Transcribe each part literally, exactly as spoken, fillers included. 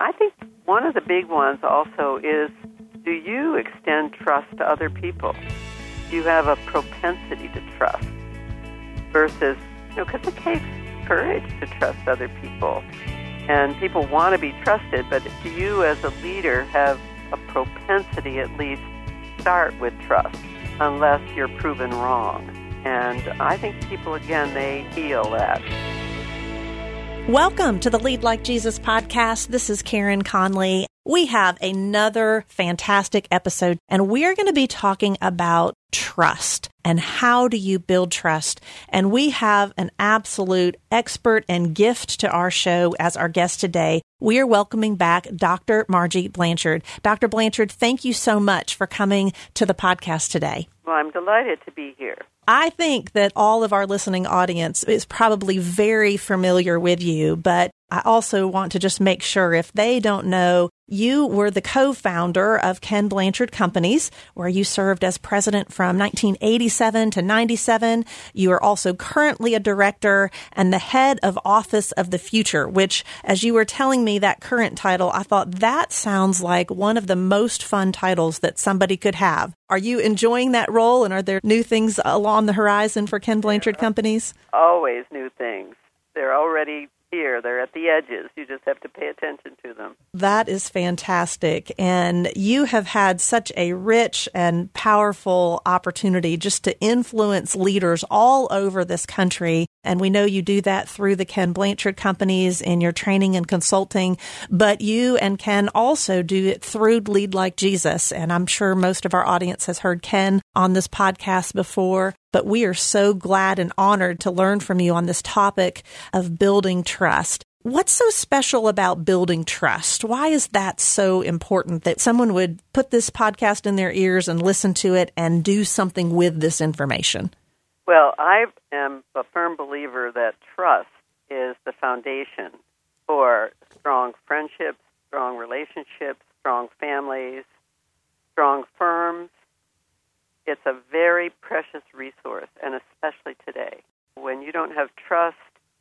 I think one of the big ones also is, do you extend trust to other people? Do you have a propensity to trust versus, you know, because it takes courage to trust other people. And people want to be trusted, but do you as a leader have a propensity at least start with trust unless you're proven wrong? And I think people, again, they feel that. Welcome to the Lead Like Jesus podcast. This is Karen Conley. We have another fantastic episode, and we're going to be talking about trust and how do you build trust. And we have an absolute expert and gift to our show as our guest today. We are welcoming back Doctor Margie Blanchard. Doctor Blanchard, thank you so much for coming to the podcast today. Well, I'm delighted to be here. I think that all of our listening audience is probably very familiar with you, but I also want to just make sure if they don't know, you were the co-founder of Ken Blanchard Companies, where you served as president from nineteen eighty-seven to ninety-seven. You are also currently a director and the head of Office of the Future, which, as you were telling me that current title, I thought that sounds like one of the most fun titles that somebody could have. Are you enjoying that role, and are there new things along the horizon for Ken Blanchard Companies? Always new things. They're already here. They're at the edges. You just have to pay attention to them. That is fantastic. And you have had such a rich and powerful opportunity just to influence leaders all over this country. And we know you do that through the Ken Blanchard Companies in your training and consulting, but you and Ken also do it through Lead Like Jesus. And I'm sure most of our audience has heard Ken on this podcast before, but we are so glad and honored to learn from you on this topic of building trust. What's so special about building trust? Why is that so important that someone would put this podcast in their ears and listen to it and do something with this information? Well, I am a firm believer that trust is the foundation for strong friendships, strong relationships, strong families, strong firms. It's a very precious resource, and especially today. When you don't have trust,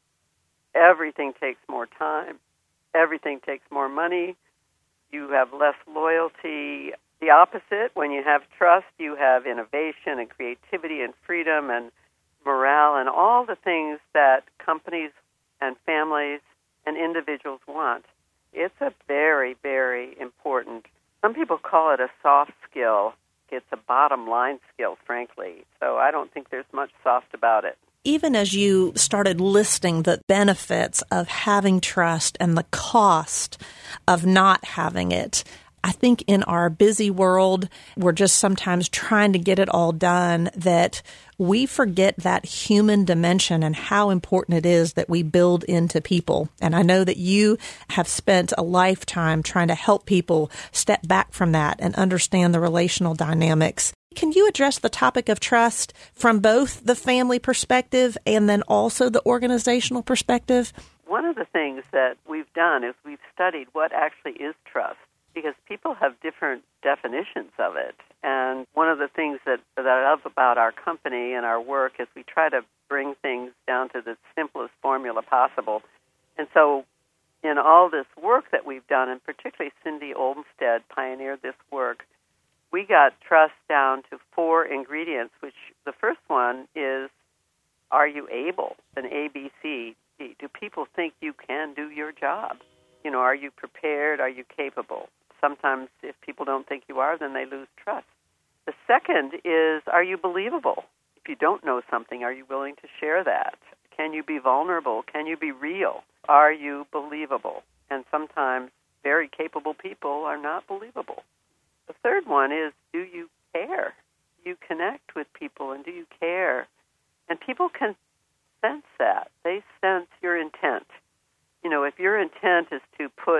everything takes more time, everything takes more money, you have less loyalty. The opposite, when you have trust, you have innovation and creativity and freedom and morale and all the things that companies and families and individuals want. It's a very, very important, some people call it a soft skill. It's a bottom line skill, frankly. So I don't think there's much soft about it. Even as you started listing the benefits of having trust and the cost of not having it, I think in our busy world, we're just sometimes trying to get it all done, that we forget that human dimension and how important it is that we build into people. And I know that you have spent a lifetime trying to help people step back from that and understand the relational dynamics. Can you address the topic of trust from both the family perspective and then also the organizational perspective? One of the things that we've done is we've studied what actually is trust, because people have different definitions of it. And one of the things that, that I love about our company and our work is we try to bring things down to the simplest formula possible. And so in all this work that we've done, and particularly Cindy Olmstead pioneered this work, we got trust down to four ingredients, which the first one is, are you able? An A B C. Do people think you can do your job? You know, are you prepared? Are you capable? Sometimes if people don't think you are, then they lose trust. The second is, are you believable? If you don't know something, are you willing to share that? Can you be vulnerable? Can you be real? Are you believable? And sometimes very capable people are not believable. The third one is, do you care? Do you connect with people, and do you care? And people can sense that. They sense your intent. You know, if your intent is to put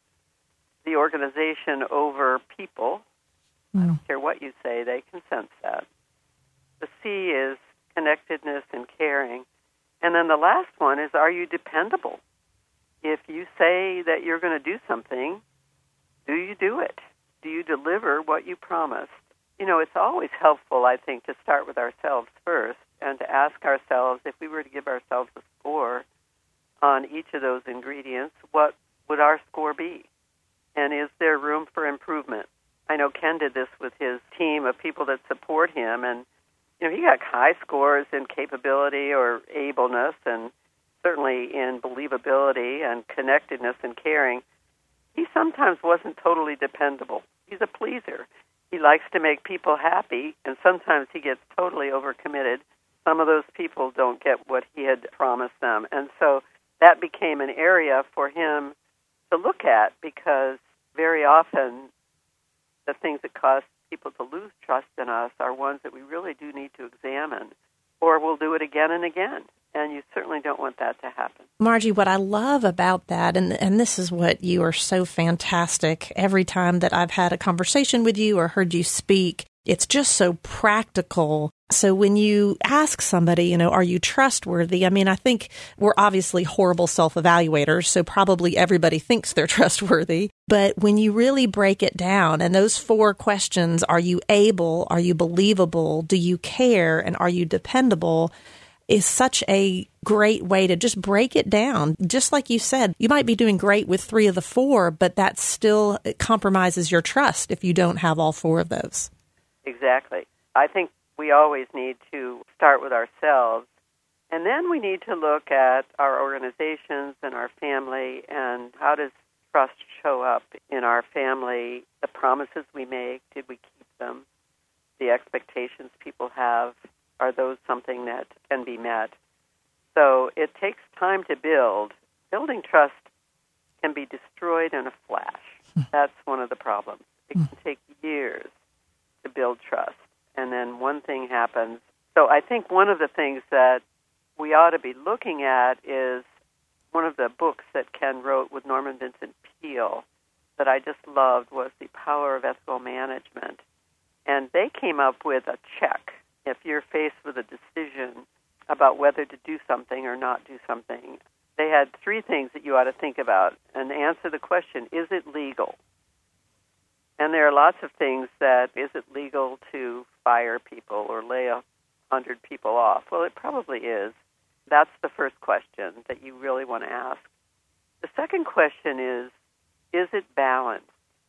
the organization over people, mm. I don't care what you say, they can sense that. The C is connectedness and caring. And then the last one is, are you dependable? If you say that you're going to do something, do you do it? Do you deliver what you promised? You know, it's always helpful, I think, to start with ourselves first and to ask ourselves, if we were to give ourselves a score on each of those ingredients, what would our score be? And is there room for improvement? I know Ken did this with his team of people that support him, and you know he got high scores in capability or ableness, and certainly in believability and connectedness and caring. He sometimes wasn't totally dependable. He's a pleaser. He likes to make people happy, and sometimes he gets totally overcommitted. Some of those people don't get what he had promised them, and so that became an area for him to look at, because very often the things that cause people to lose trust in us are ones that we really do need to examine, or we'll do it again and again. And you certainly don't want that to happen. Margie, what I love about that, and, and this is what you are so fantastic, every time that I've had a conversation with you or heard you speak, it's just so practical. So when you ask somebody, you know, are you trustworthy? I mean, I think we're obviously horrible self-evaluators, so probably everybody thinks they're trustworthy. But when you really break it down, and those four questions, are you able, are you believable, do you care, and are you dependable, is such a great way to just break it down. Just like you said, you might be doing great with three of the four, but that still compromises your trust if you don't have all four of those. Exactly. I think we always need to start with ourselves, and then we need to look at our organizations and our family, and how does trust show up in our family, the promises we make, did we keep them, the expectations people have, are those something that can be met? So it takes time to build. Building trust can be destroyed in a flash. That's one of the problems. It can take years to build trust, and then one thing happens. So I think one of the things that we ought to be looking at is one of the books that Ken wrote with Norman Vincent Peale that I just loved was The Power of Ethical Management. And they came up with a check. If you're faced with a decision about whether to do something or not do something, they had three things that you ought to think about and answer the question, is it legal? And there are lots of things that, is it legal to fire people or lay a hundred people off? Well, it probably is. That's the first question that you really want to ask. The second question is, is it balanced?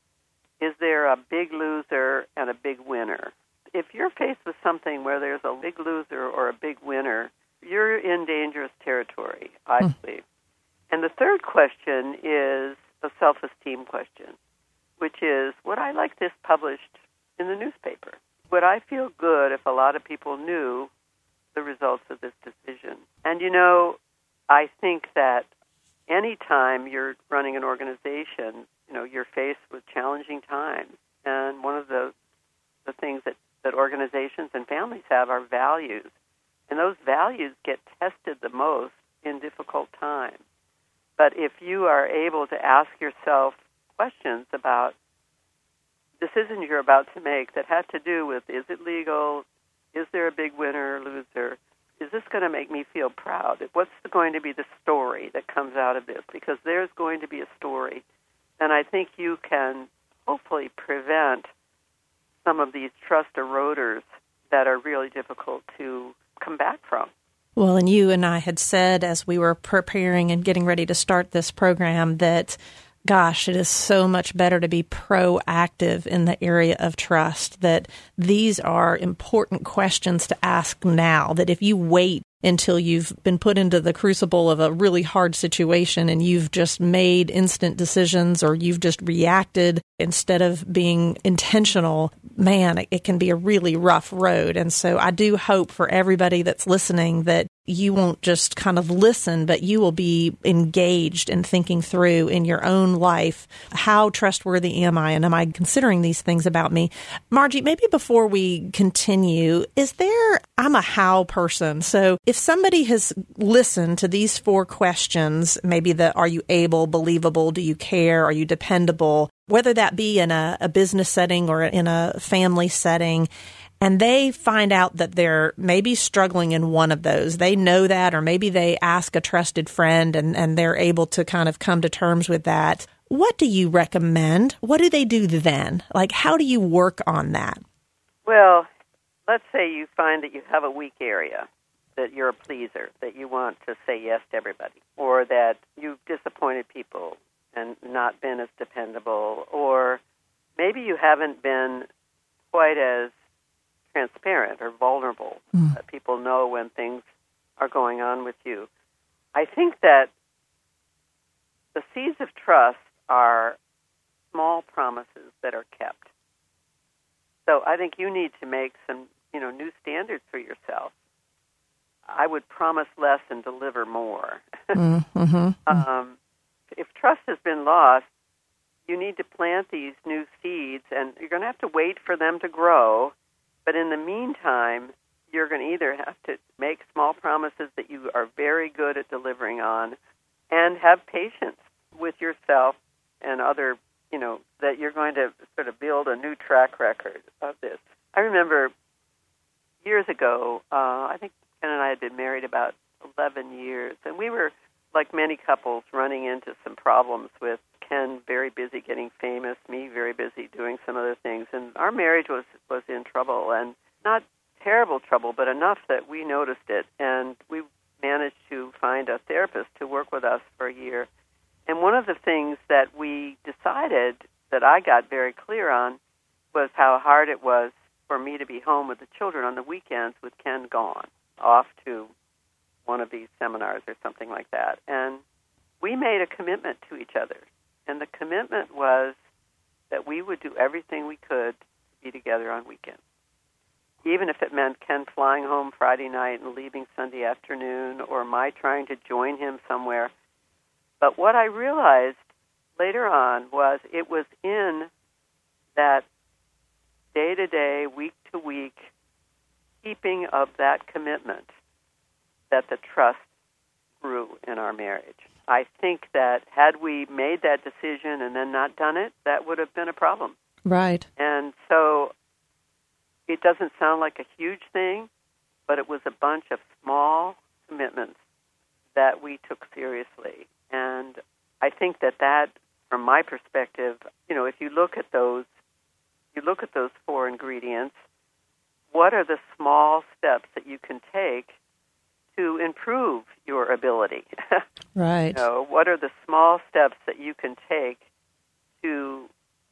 Is there a big loser and a big winner? If you're faced with something where there's a big loser or a big winner, you're in dangerous territory, I believe. And the third question is a self-esteem question, which is, would I like this published in the newspaper? Would I feel good if a lot of people knew the results of this decision? And, you know, I think that any time you're running an organization, you know, you're faced with challenging times. And one of the, the things that, that organizations and families have are values. And those values get tested the most in difficult times. But if you are able to ask yourself questions about decisions you're about to make that have to do with, is it legal? Is there a big winner or loser? Is this going to make me feel proud? What's going to be the story that comes out of this? Because there's going to be a story. And I think you can hopefully prevent some of these trust eroders that are really difficult to come back from. Well, and you and I had said as we were preparing and getting ready to start this program that, gosh, it is so much better to be proactive in the area of trust, that these are important questions to ask now, that if you wait until you've been put into the crucible of a really hard situation and you've just made instant decisions or you've just reacted instead of being intentional, man, it, it can be a really rough road. And so I do hope for everybody that's listening that you won't just kind of listen, but you will be engaged in thinking through in your own life, how trustworthy am I, and am I considering these things about me? Margie, maybe before we continue, is there, I'm a how person, so if somebody has listened to these four questions, maybe the are you able, believable, do you care, are you dependable, whether that be in a, a business setting or in a family setting, and they find out that they're maybe struggling in one of those. They know that, or maybe they ask a trusted friend and, and they're able to kind of come to terms with that. What do you recommend? What do they do then? Like, how do you work on that? Well, let's say you find that you have a weak area, that you're a pleaser, that you want to say yes to everybody, or that you've disappointed people and not been as dependable, or maybe you haven't been quite as transparent or vulnerable. Mm. That people know when things are going on with you. I think that the seeds of trust are small promises that are kept. So I think you need to make some, you know, new standards for yourself. I would promise less and deliver more. Mm-hmm. um, if trust has been lost, you need to plant these new seeds, and you're going to have to wait for them to grow. But in the meantime, you're going to either have to make small promises that you are very good at delivering on, and have patience with yourself and other, you know, that you're going to sort of build a new track record of this. I remember years ago, uh, I think Ken and I had been married about eleven years, and we were, like many couples, running into some problems with Ken very busy getting famous, me very busy doing some other things, and our marriage was, was in trouble, and not terrible trouble, but enough that we noticed it, and we managed to find a therapist to work with us for a year. And one of the things that we decided that I got very clear on was how hard it was for me to be home with the children on the weekends with Ken gone, off to one of these seminars or something like that. And we made a commitment to each other. And the commitment was that we would do everything we could to be together on weekends, even if it meant Ken flying home Friday night and leaving Sunday afternoon, or my trying to join him somewhere. But what I realized later on was it was in that day-to-day, week-to-week keeping of that commitment that the trust grew in our marriage. I think that had we made that decision and then not done it, that would have been a problem. Right. And so it doesn't sound like a huge thing, but it was a bunch of small commitments that we took seriously. And I think that that, from my perspective, you know, if you look at those, you look at those four ingredients, what are the small steps that you can take to improve your ability? Right. You know, what are the small steps that you can take to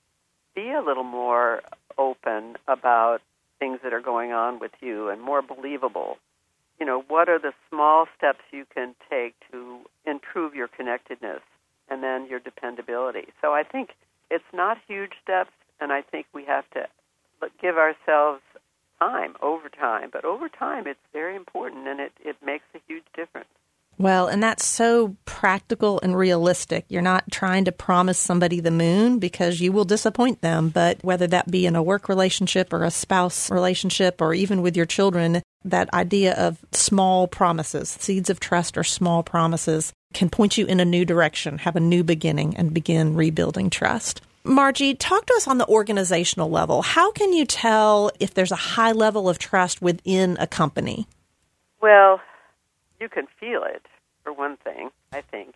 be a little more open about things that are going on with you and more believable? You know, what are the small steps you can take to improve your connectedness and then your dependability? So I think it's not huge steps, and I think we have to give ourselves time, over time. But over time, it's very important, and it, it makes a huge difference. Well, and that's so practical and realistic. You're not trying to promise somebody the moon, because you will disappoint them. But whether that be in a work relationship or a spouse relationship or even with your children, that idea of small promises, seeds of trust or small promises, can point you in a new direction, have a new beginning, and begin rebuilding trust. Margie, talk to us on the organizational level. How can you tell if there's a high level of trust within a company? Well, you can feel it, for one thing, I think.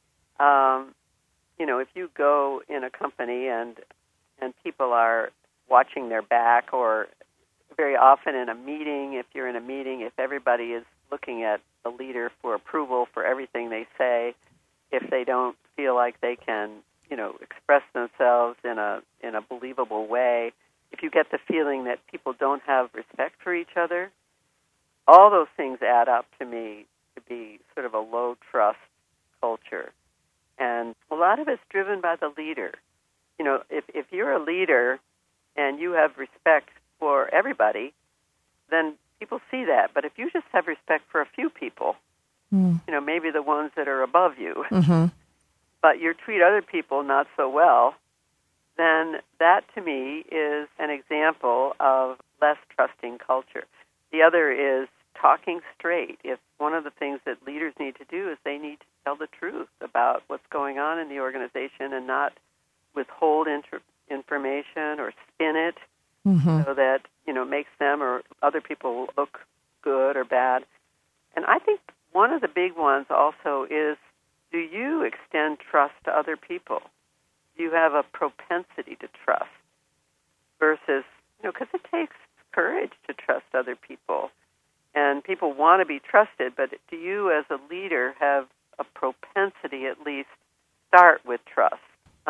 Um, you know, if you go in a company and and people are watching their back, or very often in a meeting, if you're in a meeting, if everybody is looking at the leader for approval for everything they say, if they don't feel like they can, you know, express themselves in a in a believable way, if you get the feeling that people don't have respect for each other, all those things add up to me to be sort of a low trust culture. And a lot of it's driven by the leader. You know, if if you're a leader and you have respect for everybody, then people see that. But if you just have respect for a few people, mm. you know, maybe the ones that are above you, mm-hmm. but you treat other people not so well, then that to me is an example of less trusting culture. The other is talking straight. If one of the things that leaders need to do is they need to tell the truth about what's going on in the organization and not withhold inter- information or spin it mm-hmm. so that, you know, makes them or other people look good or bad. And I think one of the big ones also is, do you extend trust to other people? Do you have a propensity to trust versus, you know, because it takes courage to trust other people. And people want to be trusted, but do you as a leader have a propensity at least start with trust?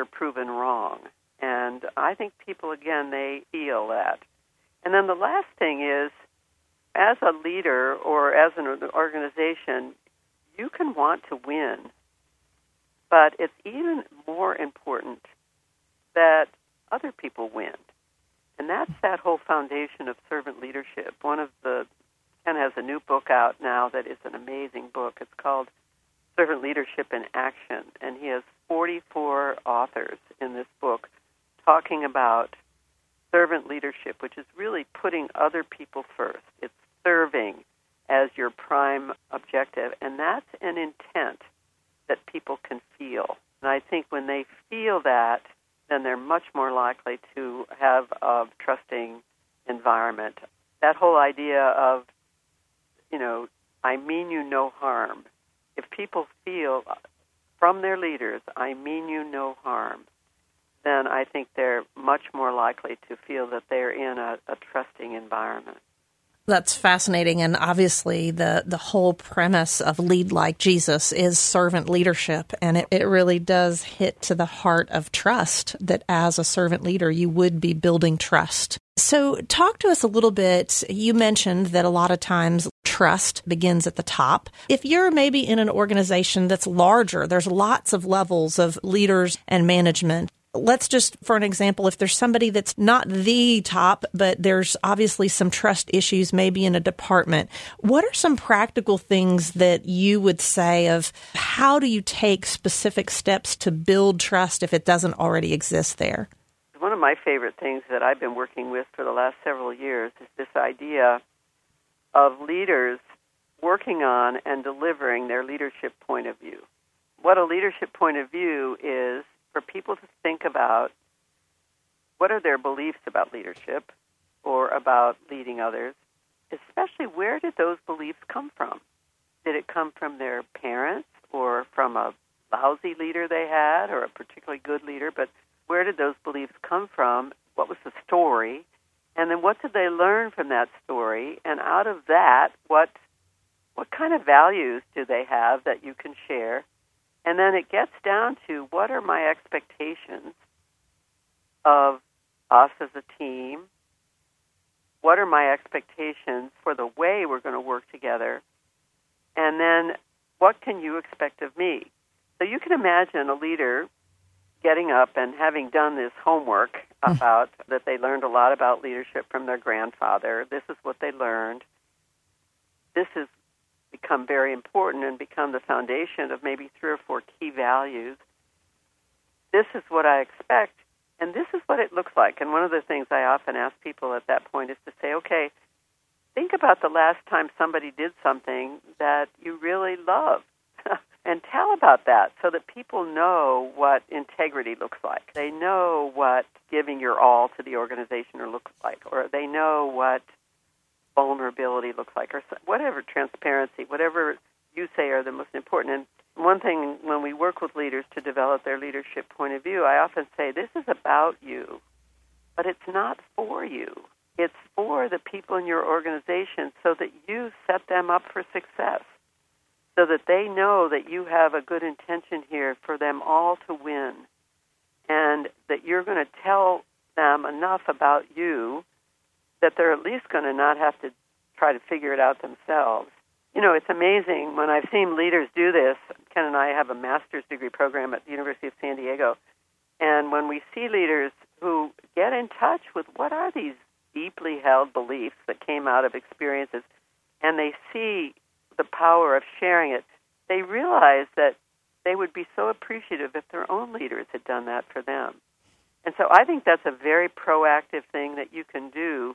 proven wrong. And I think people, again, they feel that. And then the last thing is, as a leader or as an organization, you can want to win, but it's even more important that other people win. And that's that whole foundation of servant leadership. One of the, Ken has a new book out now that is an amazing book. It's called Servant Leadership in Action, and he has forty-four authors in this book talking about servant leadership, which is really putting other people first. It's serving as your prime objective, and that's an intent that people can feel. And I think when they feel that, then they're much more likely to have a trusting environment. That whole idea of, you know, I mean you no harm. If people feel from their leaders, I mean you no harm, then I think they're much more likely to feel that they're in a, a trusting environment. That's fascinating. And obviously the, the whole premise of Lead Like Jesus is servant leadership. And it, it really does hit to the heart of trust, that as a servant leader, you would be building trust. So talk to us a little bit. You mentioned that a lot of times trust begins at the top. If you're maybe in an organization that's larger, there's lots of levels of leaders and management. Let's just, for an example, if there's somebody that's not the top, but there's obviously some trust issues maybe in a department, what are some practical things that you would say of how do you take specific steps to build trust if it doesn't already exist there? One of my favorite things that I've been working with for the last several years is this idea of leaders working on and delivering their leadership point of view. What a leadership point of view is for people to think about what are their beliefs about leadership or about leading others, especially where did those beliefs come from? Did it come from their parents or from a lousy leader they had or a particularly good leader? But where did those beliefs come from? What was the story? And then what did they learn from that story? And out of that, what what kind of values do they have that you can share? And then it gets down to what are my expectations of us as a team? What are my expectations for the way we're going to work together? And then what can you expect of me? So you can imagine a leader getting up and having done this homework about that they learned a lot about leadership from their grandfather. This is what they learned. This has become very important and become the foundation of maybe three or four key values. This is what I expect, and this is what it looks like. And one of the things I often ask people at that point is to say, okay, think about the last time somebody did something that you really loved. And tell about that so that people know what integrity looks like. They know what giving your all to the organization or looks like, or they know what vulnerability looks like, or whatever, transparency, whatever you say are the most important. And one thing when we work with leaders to develop their leadership point of view, I often say, this is about you, but it's not for you. It's for the people in your organization so that you set them up for success, so that they know that you have a good intention here for them all to win, and that you're going to tell them enough about you that they're at least going to not have to try to figure it out themselves. You know, it's amazing when I've seen leaders do this. Ken and I have a master's degree program at the University of San Diego, and when we see leaders who get in touch with what are these deeply held beliefs that came out of experiences, and they see the power of sharing it, they realize that they would be so appreciative if their own leaders had done that for them. And so I think that's a very proactive thing that you can do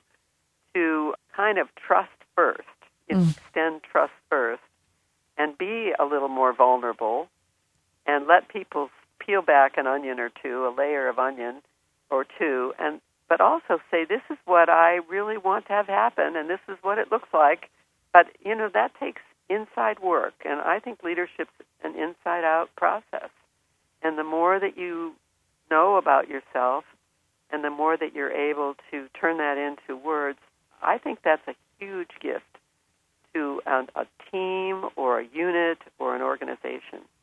to kind of trust first, mm. extend trust first, and be a little more vulnerable, and let people peel back an onion or two, a layer of onion or two, and but also say, this is what I really want to have happen, and this is what it looks like. But, you know, that takes inside work, and I think leadership's an inside-out process. And the more that you know about yourself and the more that you're able to turn that into words, I think that's a huge gift to a, a team or a unit or an organization.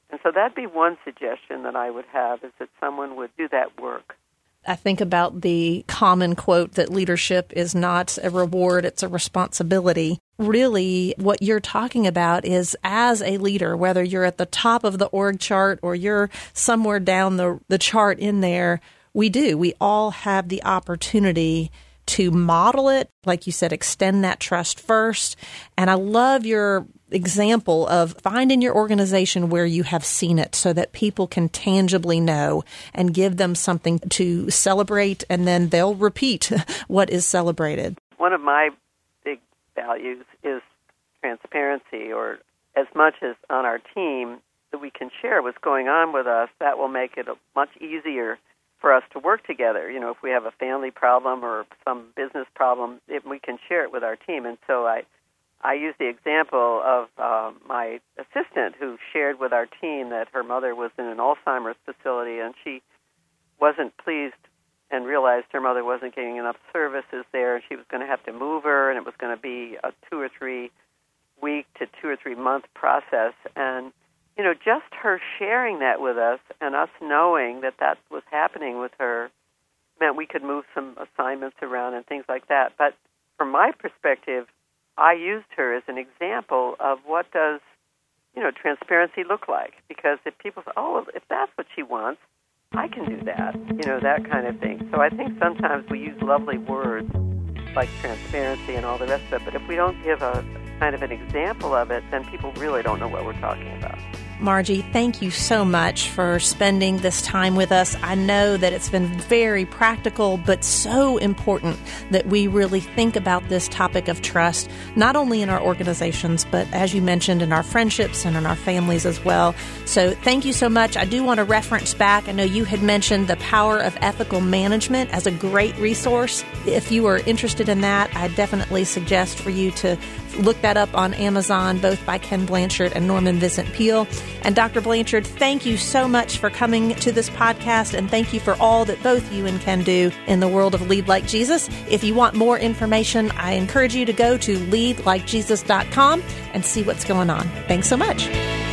And so that'd be one suggestion that I would have, is that someone would do that work. I think about the common quote that leadership is not a reward, it's a responsibility. Really, what you're talking about is, as a leader, whether you're at the top of the org chart or you're somewhere down the, the chart in there, we do. We all have the opportunity to model it, like you said, extend that trust first. And I love your example of find in your organization where you have seen it so that people can tangibly know and give them something to celebrate, and then they'll repeat what is celebrated. One of my big values is transparency, or as much as on our team that we can share what's going on with us. That will make it much easier for us to work together. You know, if we have a family problem or some business problem, it, we can share it with our team. And so I I use the example of uh, my assistant who shared with our team that her mother was in an Alzheimer's facility, and she wasn't pleased and realized her mother wasn't getting enough services there, and she was going to have to move her, and it was going to be a two or three week to two or three month process. And, you know, just her sharing that with us and us knowing that that was happening with her meant we could move some assignments around and things like that. But from my perspective, I used her as an example of what does, you know, transparency look like. Because if people say, oh, if that's what she wants, I can do that, you know, that kind of thing. So I think sometimes we use lovely words like transparency and all the rest of it, but if we don't give a kind of an example of it, then people really don't know what we're talking about. Margie, thank you so much for spending this time with us. I know that it's been very practical, but so important that we really think about this topic of trust, not only in our organizations, but as you mentioned, in our friendships and in our families as well. So thank you so much. I do want to reference back. I know you had mentioned The Power of Ethical Management as a great resource. If you are interested in that, I definitely suggest for you to look that up on Amazon, both by Ken Blanchard and Norman Vincent Peale. And Doctor Blanchard, thank you so much for coming to this podcast, and thank you for all that both you and Ken do in the world of Lead Like Jesus. If you want more information, I encourage you to go to lead like jesus dot com and see what's going on. Thanks so much.